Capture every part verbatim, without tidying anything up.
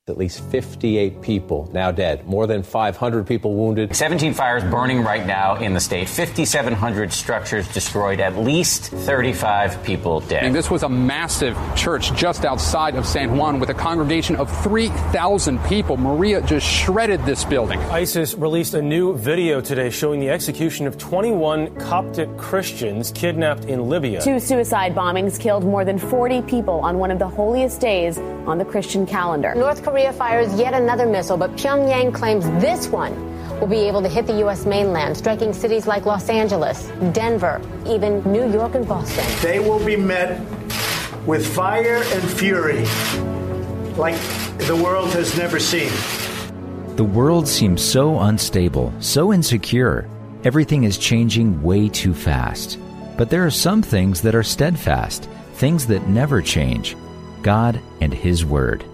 At least fifty-eight people now dead, more than five hundred people wounded. seventeen fires burning right now in the state, fifty-seven hundred structures destroyed, at least thirty-five people dead. And this was a massive church just outside of San Juan with a congregation of three thousand people. Maria just shredded this building. ISIS released a new video today showing the execution of twenty-one Coptic Christians kidnapped in Libya. Two suicide bombings killed more than forty people on one of the holiest days on the Christian calendar. North Korea fires yet another missile, but Pyongyang claims this one will be able to hit the U S mainland, striking cities like Los Angeles, Denver, even New York and Boston. They will be met with fire and fury like the world has never seen. The world seems so unstable, so insecure. Everything is changing way too fast. But there are some things that are steadfast, things that never change. God and His Word.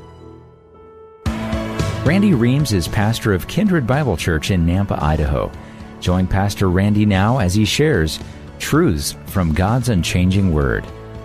Randy Reams is pastor of Kindred Bible Church in Nampa, Idaho. Join Pastor Randy now as he shares truths from God's unchanging Word.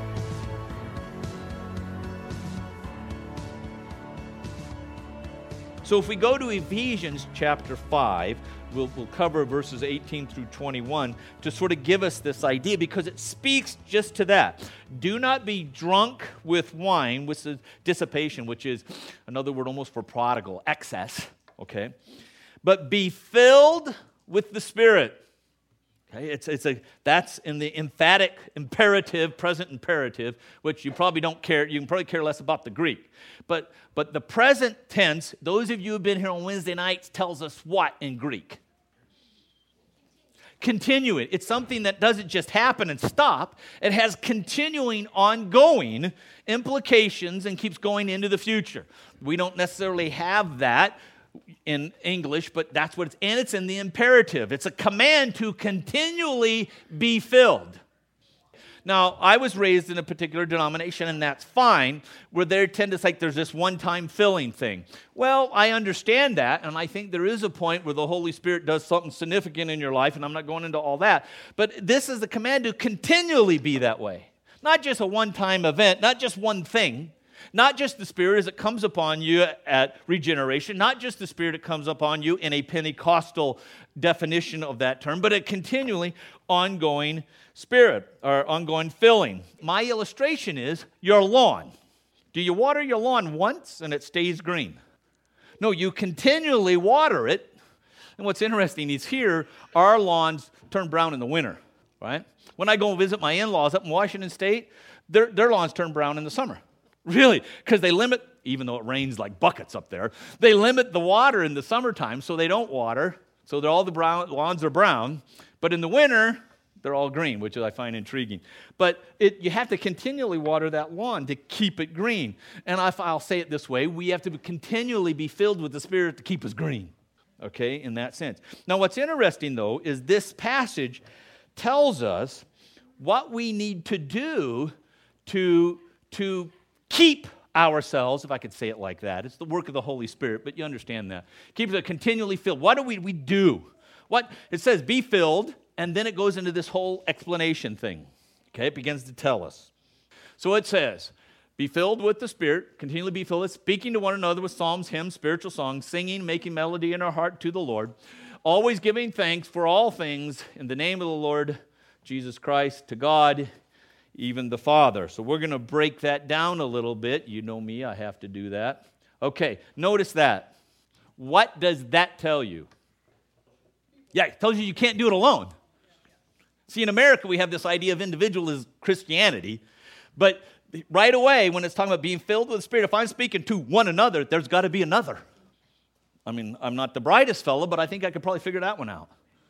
So if we go to Ephesians chapter five, we'll, we'll cover verses eighteen through twenty-one to sort of give us this idea, because it speaks just to that. Do not be drunk with wine, which is dissipation, which is another word almost for prodigal, excess, okay? But be filled with the Spirit. Okay, it's it's a that's in the emphatic imperative, present imperative, which you probably don't care. You can probably care less about the Greek, but but the present tense. Those of you who have been here on Wednesday nights tells us what in Greek? Continuing. It's something that doesn't just happen and stop. It has continuing, ongoing implications and keeps going into the future. We don't necessarily have that in English, but that's what it's, and it's in the imperative. It's a command to continually be filled. Now, I was raised in a particular denomination, and that's fine, where they tend to think there's this one-time filling thing. Well, I understand that, and I think there is a point where the Holy Spirit does something significant in your life, and I'm not going into all that. But this is the command to continually be that way. Not just a one-time event, not just one thing. Not just the Spirit as it comes upon you at regeneration, not just the Spirit that comes upon you in a Pentecostal definition of that term, but a continually ongoing Spirit or ongoing filling. My illustration is your lawn. Do you water your lawn once and it stays green? No, you continually water it. And what's interesting is here, our lawns turn brown in the winter, right? When I go and visit my in-laws up in Washington State, their, their lawns turn brown in the summer. Really, because they limit, even though it rains like buckets up there, they limit the water in the summertime, so they don't water, so they're all the brown, lawns are brown, but in the winter, they're all green, which I find intriguing. But it, you have to continually water that lawn to keep it green. And if I'll say it this way, we have to continually be filled with the Spirit to keep us green, okay, in that sense. Now, what's interesting, though, is this passage tells us what we need to do to, to keep ourselves, if I could say it like that. It's the work of the Holy Spirit, but you understand that. Keep it continually filled. What do we, we do? What it says, be filled, and then it goes into this whole explanation thing. Okay, it begins to tell us. So it says, be filled with the Spirit, continually be filled with, speaking to one another with psalms, hymns, spiritual songs, singing, making melody in our heart to the Lord, always giving thanks for all things in the name of the Lord Jesus Christ, to God, even the Father. So we're going to break that down a little bit. You know me, I have to do that. Okay, notice that. What does that tell you? Yeah, it tells you you can't do it alone. See, in America, we have this idea of individualist Christianity, but right away, when it's talking about being filled with the Spirit, if I'm speaking to one another, there's got to be another. I mean, I'm not the brightest fellow, but I think I could probably figure that one out.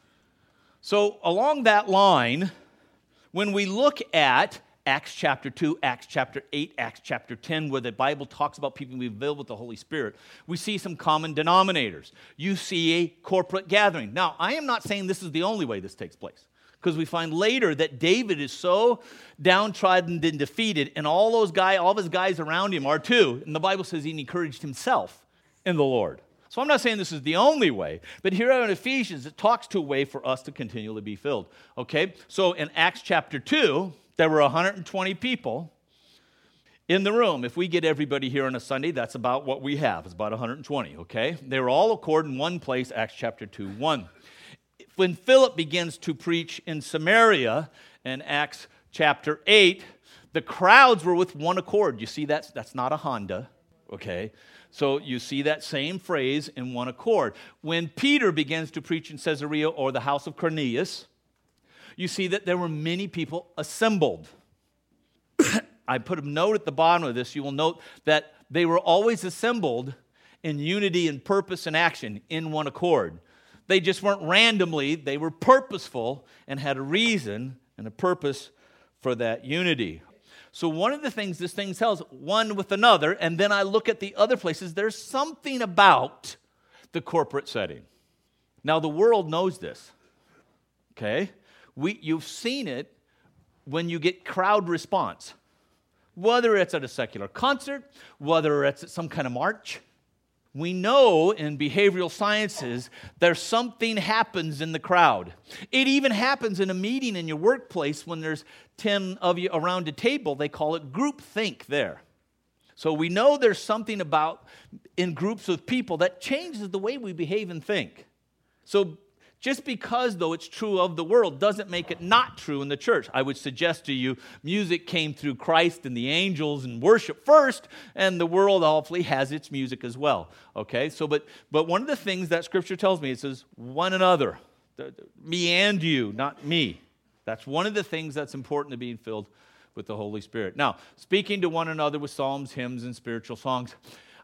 So along that line, when we look at Acts chapter two, Acts chapter eight, Acts chapter ten, where the Bible talks about people being filled with the Holy Spirit, we see some common denominators. You see a corporate gathering. Now, I am not saying this is the only way this takes place, because we find later that David is so downtrodden and defeated, and all those guys, all of his guys around him are too. And the Bible says he encouraged himself in the Lord. So I'm not saying this is the only way, but here in Ephesians, it talks to a way for us to continually be filled. Okay, so in Acts chapter two, there were one hundred twenty people. in the room, if we get everybody here on a Sunday, that's about what we have. It's about one hundred twenty, okay? They were all accord in one place, Acts chapter two, one. When Philip begins to preach in Samaria in Acts chapter eight, the crowds were with one accord. You see, that's, that's not a Honda, okay? So you see that same phrase in one accord. When Peter begins to preach in Caesarea or the house of Cornelius, you see that there were many people assembled. I put a note at the bottom of this. You will note that they were always assembled in unity and purpose and action in one accord. They just weren't randomly. They were purposeful and had a reason and a purpose for that unity. So one of the things this thing tells, one with another, and then I look at the other places, there's something about the corporate setting. Now, the world knows this, okay? We, you've seen it when you get crowd response, whether it's at a secular concert, whether it's at some kind of march. We know in behavioral sciences there's something happens in the crowd. It even happens in a meeting in your workplace when there's ten of you around a table. They call it groupthink there. So we know there's something about in groups of people that changes the way we behave and think. So just because, though, it's true of the world doesn't make it not true in the church. I would suggest to you, music came through Christ and the angels and worship first, and the world hopefully has its music as well. Okay, so but but one of the things that Scripture tells me, it says, one another, me and you, not me. That's one of the things that's important to being filled with the Holy Spirit. Now, speaking to one another with psalms, hymns, and spiritual songs,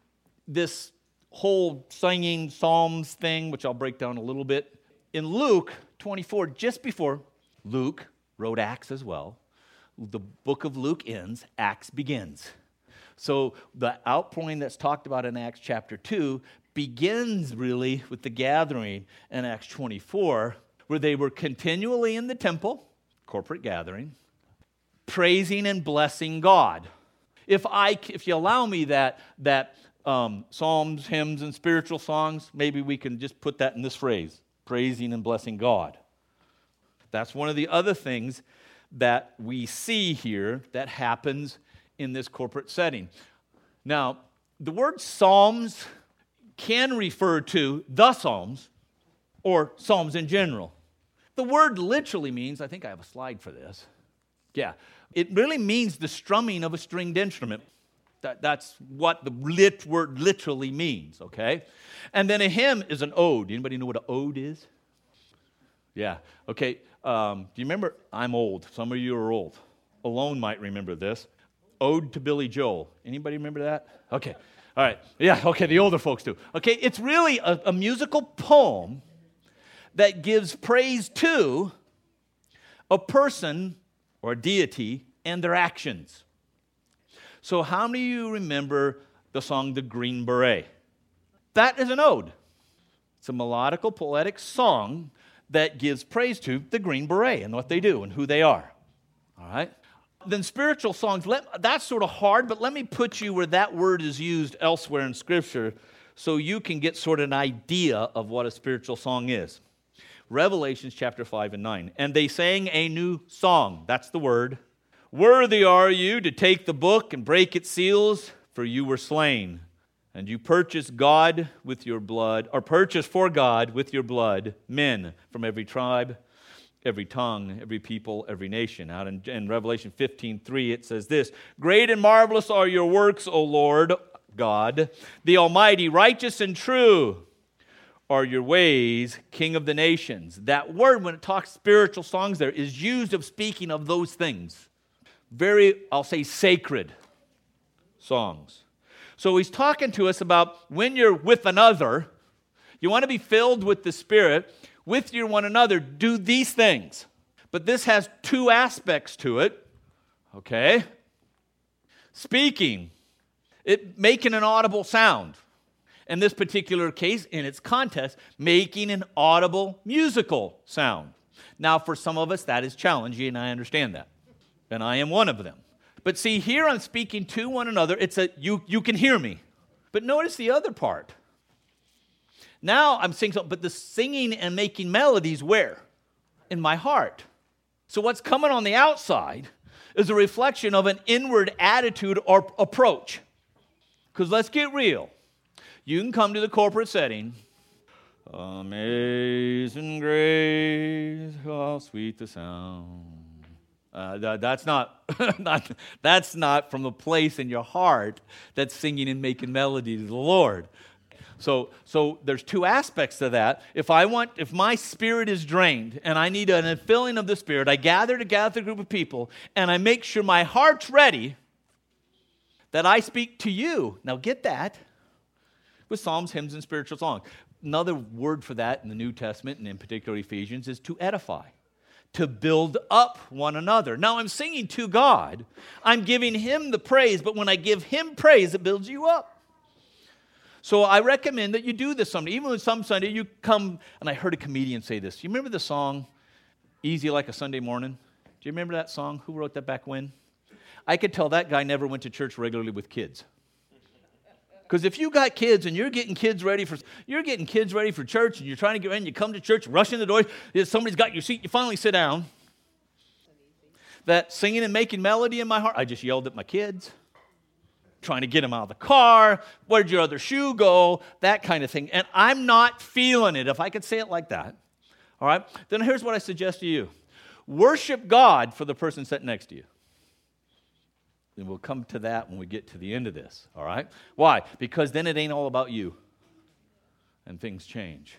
this whole singing psalms thing, which I'll break down a little bit, in Luke twenty-four, just before Luke wrote Acts as well, the book of Luke ends, Acts begins. So the outpouring that's talked about in Acts chapter two begins really with the gathering in Acts twenty-four, where they were continually in the temple, corporate gathering, praising and blessing God. If I, if you allow me that, that um, psalms, hymns, and spiritual songs, maybe we can just put that in this phrase. Praising and blessing God. That's one of the other things that we see here that happens in this corporate setting. Now, the word psalms can refer to the psalms or psalms in general. The word literally means, I think I have a slide for this. Yeah, it really means the strumming of a stringed instrument. That, that's what the lit word literally means, okay? And then a hymn is an ode. Anybody know what an ode is? Yeah, okay. Um, do you remember? I'm old. Some of you are old. Alone might remember this. Ode to Billy Joel. Anybody remember that? Okay, all right. Yeah, okay, the older folks do. Okay, it's really a, a musical poem that gives praise to a person or a deity and their actions. So how many of you remember the song The Green Beret? That is an ode. It's a melodical, poetic song that gives praise to the Green Beret and what they do and who they are. All right? Then spiritual songs, let, that's sort of hard, but let me put you where that word is used elsewhere in Scripture so you can get sort of an idea of what a spiritual song is. Revelations chapter five and nine. And they sang a new song. That's the word. Worthy are you to take the book and break its seals, for you were slain. And you purchased God with your blood, or purchased for God with your blood, men from every tribe, every tongue, every people, every nation. Out in, in Revelation fifteen three, it says this, Great and marvelous are your works, O Lord God, the Almighty, righteous and true are your ways, King of the nations. That word, when it talks spiritual songs there, is used of speaking of those things. Very, I'll say, sacred songs. So he's talking to us about when you're with another, you want to be filled with the Spirit, with your one another, do these things. But this has two aspects to it, okay? Speaking, it making an audible sound. In this particular case, in its context, making an audible musical sound. Now, for some of us, that is challenging, and I understand that. And I am one of them. But see, here I'm speaking to one another. It's a, you, you can hear me. But notice the other part. Now I'm singing, but the singing and making melodies where? In my heart. So what's coming on the outside is a reflection of an inward attitude or approach. Because let's get real. You can come to the corporate setting. Amazing grace, how sweet the sound. Uh, that, that's not, not that's not from the place in your heart that's singing and making melody to the Lord. So, so there's two aspects to that. If I want, if my spirit is drained and I need an filling of the Spirit, I gather together a group of people and I make sure my heart's ready that I speak to you. Now get that with psalms, hymns, and spiritual songs. Another word for that in the New Testament, and in particular Ephesians, is to edify, to build up one another. Now I'm singing to God. I'm giving Him the praise, but when I give Him praise, it builds you up. So I recommend that you do this Sunday. Even when some Sunday you come, and I heard a comedian say this. You remember the song, Easy Like a Sunday Morning? Do you remember that song? Who wrote that back when? I could tell that guy never went to church regularly with kids. Because if you got kids and you're getting kids ready for you're getting kids ready for church and you're trying to get in, you come to church, rush in the door, somebody's got your seat, you finally sit down. That singing and making melody in my heart, I just yelled at my kids, trying to get them out of the car, where'd your other shoe go, that kind of thing. And I'm not feeling it, if I could say it like that. All right? Then here's what I suggest to you. Worship God for the person sitting next to you. And we'll come to that when we get to the end of this, all right? Why? Because then it ain't all about you, and things change.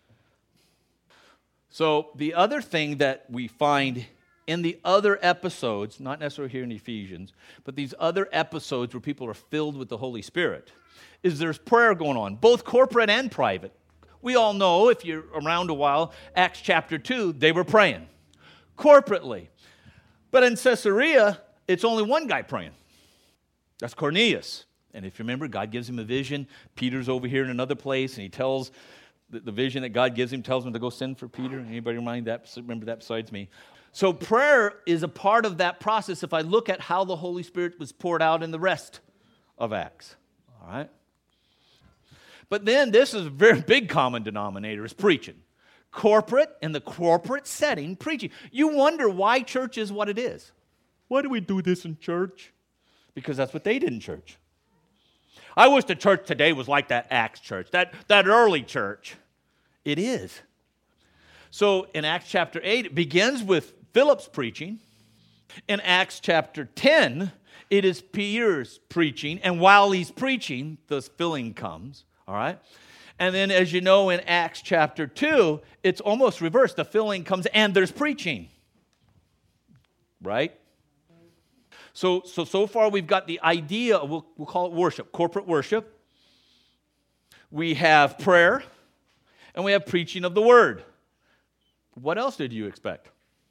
So the other thing that we find in the other episodes, not necessarily here in Ephesians, but these other episodes where people are filled with the Holy Spirit, is there's prayer going on, both corporate and private. We all know, if you're around a while, Acts chapter two, they were praying corporately. But in Caesarea, it's only one guy praying. That's Cornelius. And if you remember, God gives him a vision. Peter's over here in another place, and he tells the, the vision that God gives him, tells him to go send for Peter. Anybody remind that, remember that besides me? So prayer is a part of that process if I look at how the Holy Spirit was poured out in the rest of Acts. All right? But then this is a very big common denominator, is preaching. Corporate, in the corporate setting, preaching. You wonder why church is what it is. Why do we do this in church? Because that's what they did in church. I wish the church today was like that Acts church, that, that early church. It is. So in Acts chapter eight, it begins with Philip's preaching. In Acts chapter ten, it is Peter's preaching. And while he's preaching, the filling comes. All right? And then, as you know, in Acts chapter two, it's almost reversed. The filling comes and there's preaching. Right? So, so, so far we've got the idea, of, we'll, we'll call it worship, corporate worship. We have prayer, and we have preaching of the word. What else did you expect?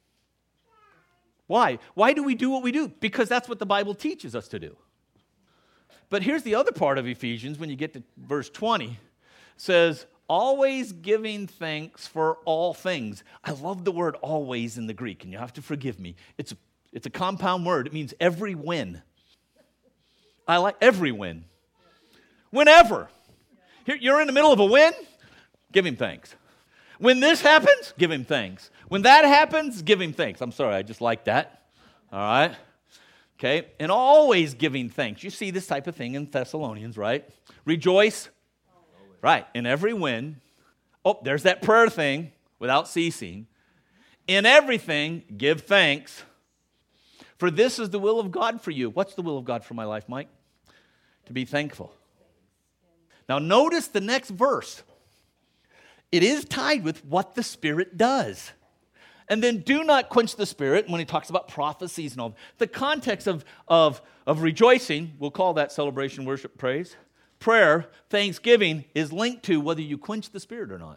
Why? Why do we do what we do? Because that's what the Bible teaches us to do. But here's the other part of Ephesians, when you get to verse twenty, it says, always giving thanks for all things. I love the word always in the Greek, and you have to forgive me. It's a It's a compound word. It means every win. I like every win. Whenever. Here, you're in the middle of a win, give him thanks. When this happens, give him thanks. When that happens, give him thanks. I'm sorry, I just like that. All right? Okay? And always giving thanks. You see this type of thing in Thessalonians, right? Rejoice. Right. In every win. Oh, there's that prayer thing, without ceasing. In everything, give thanks. For this is the will of God for you. What's the will of God for my life, Mike? To be thankful. Now notice the next verse. It is tied with what the Spirit does. And then do not quench the Spirit when he talks about prophecies and all. The context of, of, of rejoicing, we'll call that celebration, worship, praise. Prayer, thanksgiving, is linked to whether you quench the Spirit or not.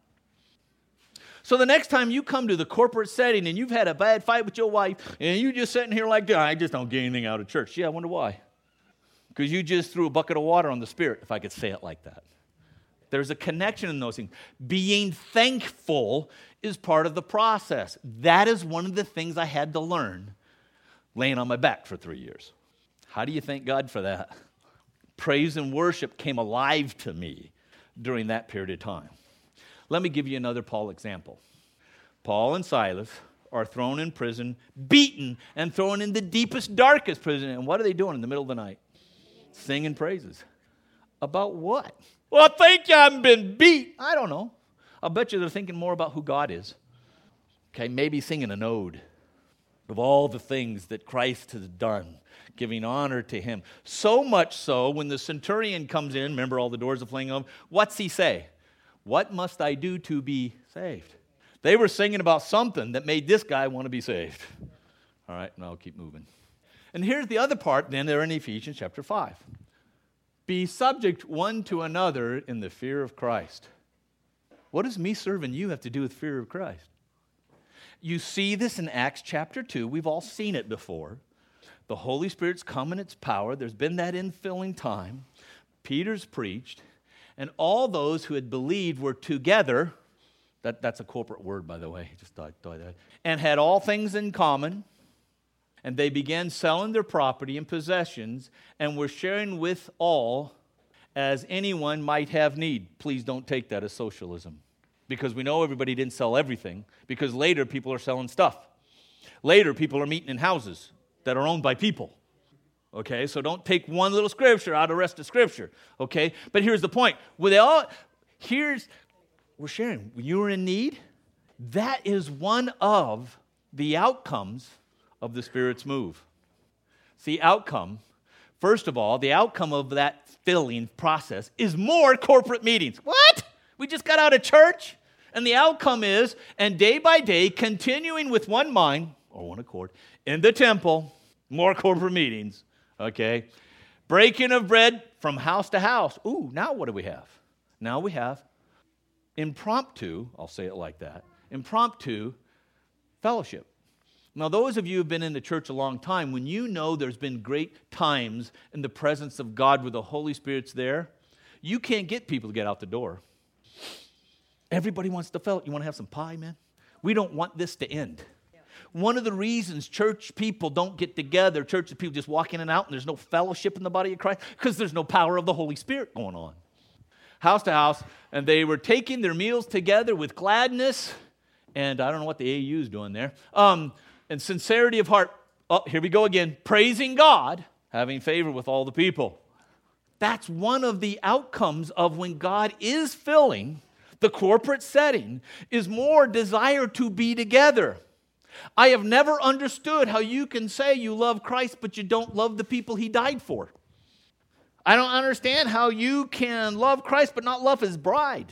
So the next time you come to the corporate setting and you've had a bad fight with your wife and you're just sitting here like that, I just don't get anything out of church. Yeah, I wonder why. Because you just threw a bucket of water on the Spirit, if I could say it like that. There's a connection in those things. Being thankful is part of the process. That is one of the things I had to learn laying on my back for three years. How do you thank God for that? Praise and worship came alive to me during that period of time. Let me give you another Paul example. Paul and Silas are thrown in prison, beaten, and thrown in the deepest, darkest prison. And what are they doing in the middle of the night? Singing praises. About what? Well, I think I've been beat. I don't know. I'll bet you they're thinking more about who God is. Okay, maybe singing an ode of all the things that Christ has done, giving honor to him. So much so, when the centurion comes in, remember all the doors are flaying open, what's he say? What must I do to be saved? They were singing about something that made this guy want to be saved. All right, now I'll keep moving. And here's the other part, then they're in Ephesians chapter five. Be subject one to another in the fear of Christ. What does me serving you have to do with fear of Christ? You see this in Acts chapter two. We've all seen it before. The Holy Spirit's come in its power. There's been that infilling time. Peter's preached. And all those who had believed were together. That, that's a corporate word, by the way. Just thought, thought that. And had all things in common. And they began selling their property and possessions and were sharing with all as anyone might have need. Please don't take that as socialism. Because we know everybody didn't sell everything. Because later people are selling stuff. Later people are meeting in houses that are owned by people. Okay, so don't take one little scripture out of the rest of Scripture. Okay, but here's the point. With all, here's, we're sharing. When you are in need, that is one of the outcomes of the Spirit's move. See, outcome, first of all, the outcome of that filling process is more corporate meetings. What? We just got out of church? And the outcome is, and day by day, continuing with one mind, or one accord, in the temple, more corporate meetings, okay? Breaking of bread from house to house. Ooh, now what do we have? Now we have impromptu, I'll say it like that, impromptu fellowship. Now, those of you who have been in the church a long time, when you know there's been great times in the presence of God where the Holy Spirit's there, you can't get people to get out the door. Everybody wants to fellowship. You want to have some pie, man? We don't want this to end. Yeah. One of the reasons church people don't get together, church people just walk in and out and there's no fellowship in the body of Christ, because there's no power of the Holy Spirit going on. House to house, and they were taking their meals together with gladness, and I don't know what the A U is doing there, um, and sincerity of heart. Oh, here we go again. Praising God, having favor with all the people. That's one of the outcomes of when God is filling the corporate setting, is more desire to be together. I have never understood how you can say you love Christ, but you don't love the people he died for. I don't understand how you can love Christ, but not love his bride.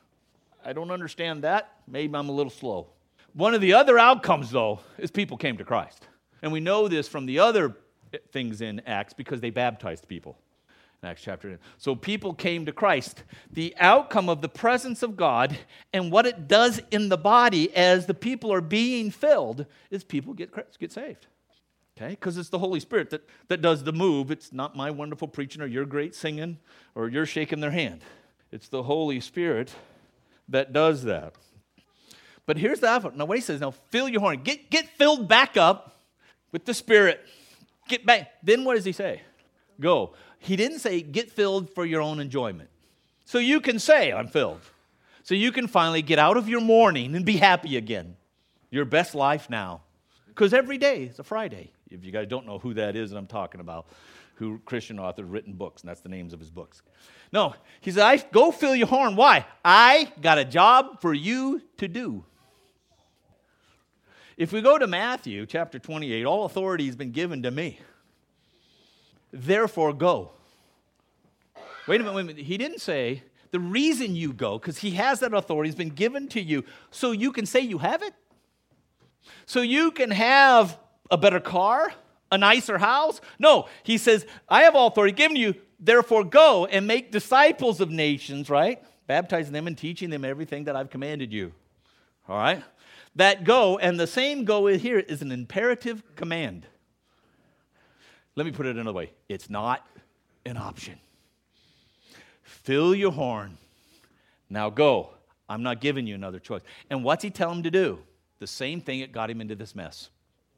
I don't understand that. Maybe I'm a little slow. One of the other outcomes, though, is people came to Christ. And we know this from the other things in Acts because they baptized people. Acts chapter eight. So people came to Christ. The outcome of the presence of God and what it does in the body as the people are being filled is people get get saved. Okay? Because it's the Holy Spirit that, that does the move. It's not my wonderful preaching or your great singing or your shaking their hand. It's the Holy Spirit that does that. But here's the outcome. Now what he says, now fill your horn. Get, get filled back up with the Spirit. Get back. Then what does he say? Go. He didn't say get filled for your own enjoyment. So you can say, I'm filled. So you can finally get out of your mourning and be happy again. Your best life now. Because every day is a Friday. If you guys don't know who that is that I'm talking about, who Christian author written books, and that's the names of his books. No, he said, I, go fill your horn. Why? I got a job for you to do. If we go to Matthew chapter twenty-eight, all authority has been given to me. Therefore, go. Wait a minute, wait a minute. He didn't say the reason you go, because he has that authority, has been given to you, so you can say you have it? So you can have a better car, a nicer house? No, he says, I have all authority given to you, therefore go and make disciples of nations, right? Baptizing them and teaching them everything that I've commanded you. All right? That go, and the same go here is an imperative command. Let me put it another way. It's not an option. Fill your horn. Now go. I'm not giving you another choice. And what's he tell him to do? The same thing that got him into this mess.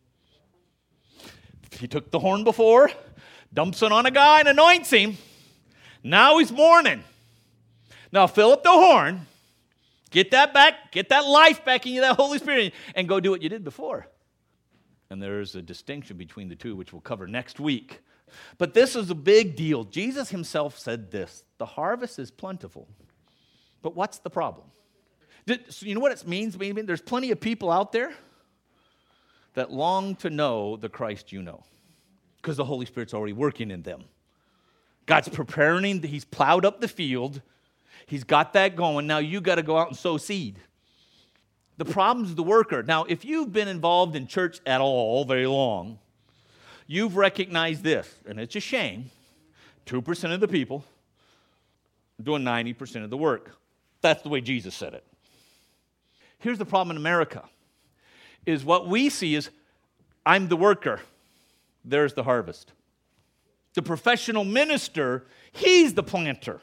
He took the horn before, dumps it on a guy and anoints him. Now he's mourning. Now fill up the horn Get that back, get that life back in you, that Holy Spirit, and go do what you did before. And there's a distinction between the two, which we'll cover next week. But this is a big deal. Jesus himself said this, the harvest is plentiful, but what's the problem? So you know what it means? Maybe there's plenty of people out there that long to know the Christ you know, because the Holy Spirit's already working in them. God's preparing, he's plowed up the field, he's got that going. Now you got to go out and sow seed. The problem's the worker. Now, if you've been involved in church at all very long, you've recognized this, and it's a shame. two percent of the people are doing ninety percent of the work. That's the way Jesus said it. Here's the problem in America, is what we see is, I'm the worker, there's the harvest. The professional minister, he's the planter.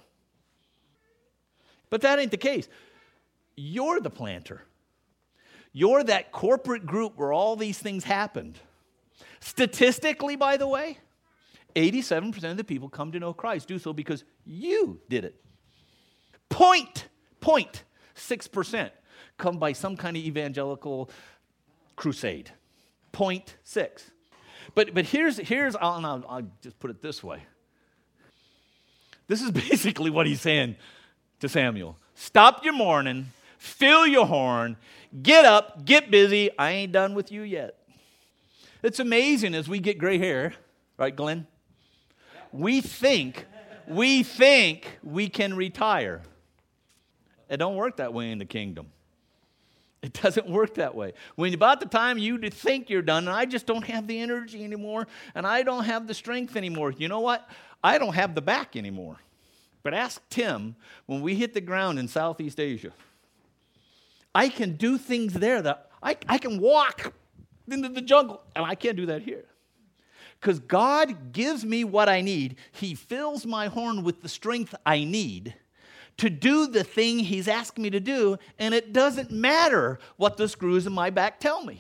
But that ain't the case. You're the planter. You're that corporate group where all these things happened. Statistically, by the way, eighty-seven percent of the people come to know Christ do so because you did it. Point, point, six percent come by some kind of evangelical crusade. Point six. But but here's, here's I'll, I'll, I'll just put it this way. This is basically what he's saying to Samuel. Stop your mourning, fill your horn, get up, get busy. I ain't done with you yet. It's amazing as we get gray hair, right, Glenn? We think, we think we can retire. It don't work that way in the kingdom. It doesn't work that way. When about the time you think you're done, and I just don't have the energy anymore, and I don't have the strength anymore, you know what? I don't have the back anymore. But ask Tim when we hit the ground in Southeast Asia. I can do things there that I, I can walk into the jungle, and I can't do that here. Because God gives me what I need. He fills my horn with the strength I need to do the thing he's asked me to do, and it doesn't matter what the screws in my back tell me.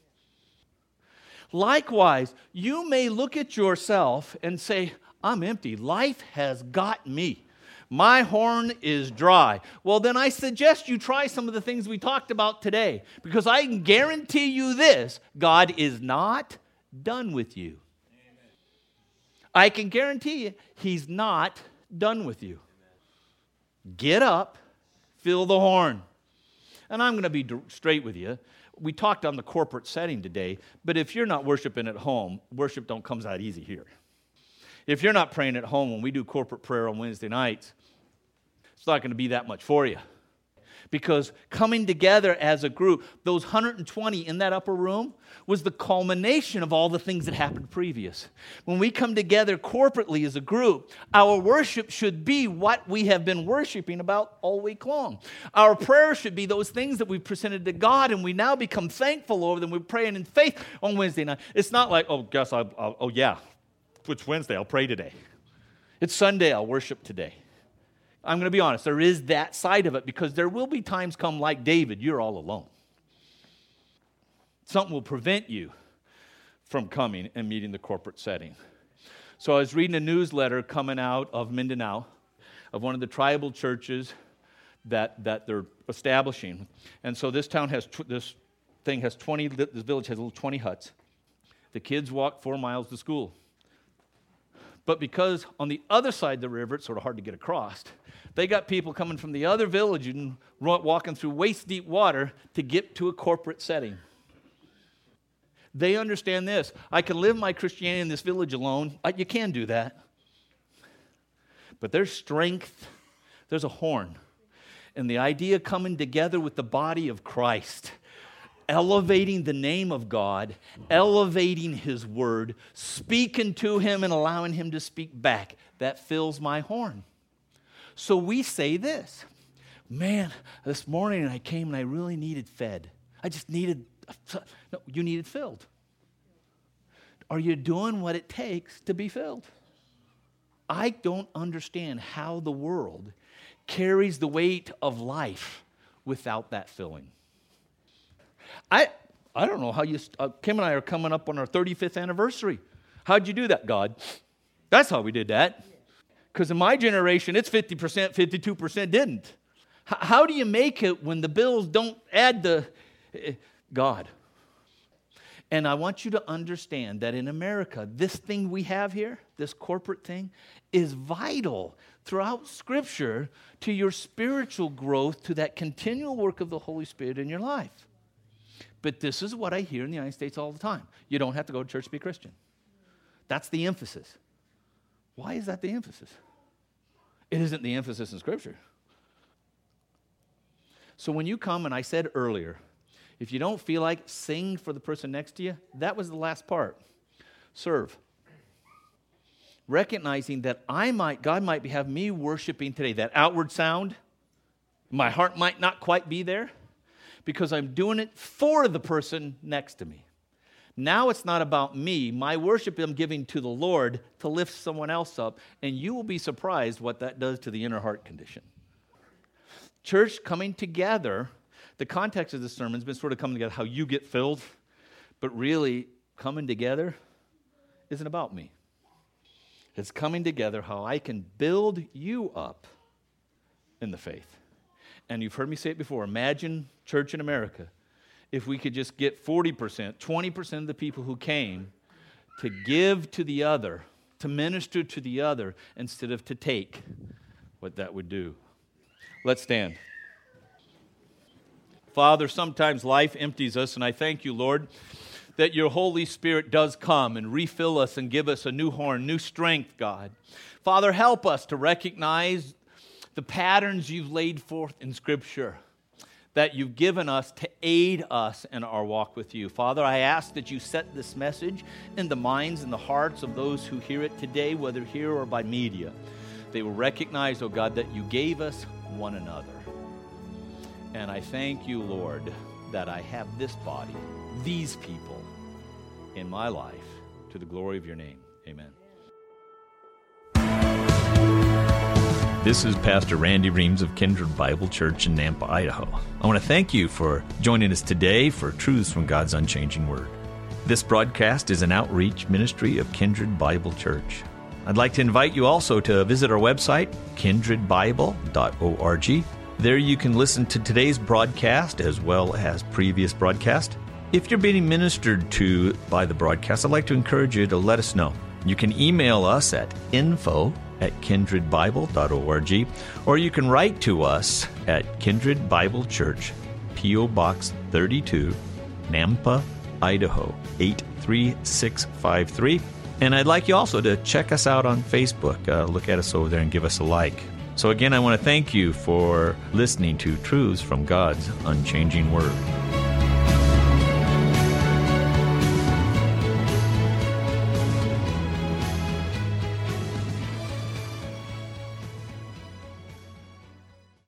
Likewise, you may look at yourself and say, I'm empty. Life has got me. My horn is dry. Well, then I suggest you try some of the things we talked about today, because I can guarantee you this, God is not done with you. Amen. I can guarantee you, he's not done with you. Get up, fill the horn. And I'm going to be straight with you. We talked on the corporate setting today, but if you're not worshiping at home, worship don't comes out easy here. If you're not praying at home when we do corporate prayer on Wednesday nights, it's not going to be that much for you. Because coming together as a group, those one hundred twenty in that upper room was the culmination of all the things that happened previous. When we come together corporately as a group, our worship should be what we have been worshiping about all week long. Our prayer should be those things that we've presented to God, and we now become thankful over them. We're praying in faith on Wednesday night. It's not like, oh, guess I'll, I'll oh yeah, it's Wednesday, I'll pray today. It's Sunday, I'll worship today. I'm going to be honest, there is that side of it, because there will be times come like David, you're all alone. Something will prevent you from coming and meeting the corporate setting. So I was reading a newsletter coming out of Mindanao, of one of the tribal churches that, that they're establishing. And so this town has, tw- this thing has twenty, this village has little twenty huts. The kids walk four miles to school. But because on the other side of the river, it's sort of hard to get across, they got people coming from the other village and walking through waist-deep water to get to a corporate setting. They understand this. I can live my Christianity in this village alone. You can do that. But there's strength. There's a horn. And the idea coming together with the body of Christ, elevating the name of God, elevating his word, speaking to him and allowing him to speak back, that fills my horn. So we say this, man, this morning I came and I really needed fed. I just needed, no, you needed filled. Are you doing what it takes to be filled? I don't understand how the world carries the weight of life without that filling. I I don't know how you, uh, Kim and I are coming up on our thirty-fifth anniversary. How'd you do that, God? That's how we did that. Because in my generation, it's fifty percent, fifty-two percent didn't. H- how do you make it when the bills don't add the uh, God? And I want you to understand that in America, this thing we have here, this corporate thing, is vital throughout Scripture to your spiritual growth, to that continual work of the Holy Spirit in your life. But this is what I hear in the United States all the time. You don't have to go to church to be a Christian. That's the emphasis. Why is that the emphasis? It isn't the emphasis in Scripture. So when you come, and I said earlier, if you don't feel like, sing for the person next to you. That was the last part. Serve. Recognizing that I might, God might be have me worshiping today. That outward sound, my heart might not quite be there because I'm doing it for the person next to me. Now it's not about me. My worship I'm giving to the Lord to lift someone else up, and you will be surprised what that does to the inner heart condition. Church coming together. The context of this sermon has been sort of coming together, how you get filled, but really coming together isn't about me. It's coming together how I can build you up in the faith. And you've heard me say it before. Imagine church in America, if we could just get forty percent, twenty percent of the people who came to give to the other, to minister to the other, instead of to take, what that would do. Let's stand. Father, sometimes life empties us, and I thank you, Lord, that your Holy Spirit does come and refill us and give us a new horn, new strength, God. Father, help us to recognize the patterns you've laid forth in Scripture that you've given us to aid us in our walk with you. Father, I ask that you set this message in the minds and the hearts of those who hear it today, whether here or by media. They will recognize, oh God, that you gave us one another. And I thank you, Lord, that I have this body, these people in my life, to the glory of your name. Amen. This is Pastor Randy Reams of Kindred Bible Church in Nampa, Idaho. I want to thank you for joining us today for Truths from God's Unchanging Word. This broadcast is an outreach ministry of Kindred Bible Church. I'd like to invite you also to visit our website, kindred bible dot org. There you can listen to today's broadcast as well as previous broadcasts. If you're being ministered to by the broadcast, I'd like to encourage you to let us know. You can email us at info at kindred bible dot org, or you can write to us at Kindred Bible Church, P O Box thirty-two, Nampa, Idaho, eight three six five three. And I'd like you also to check us out on Facebook. Uh, look at us over there and give us a like. So again, I want to thank you for listening to Truths from God's Unchanging Word.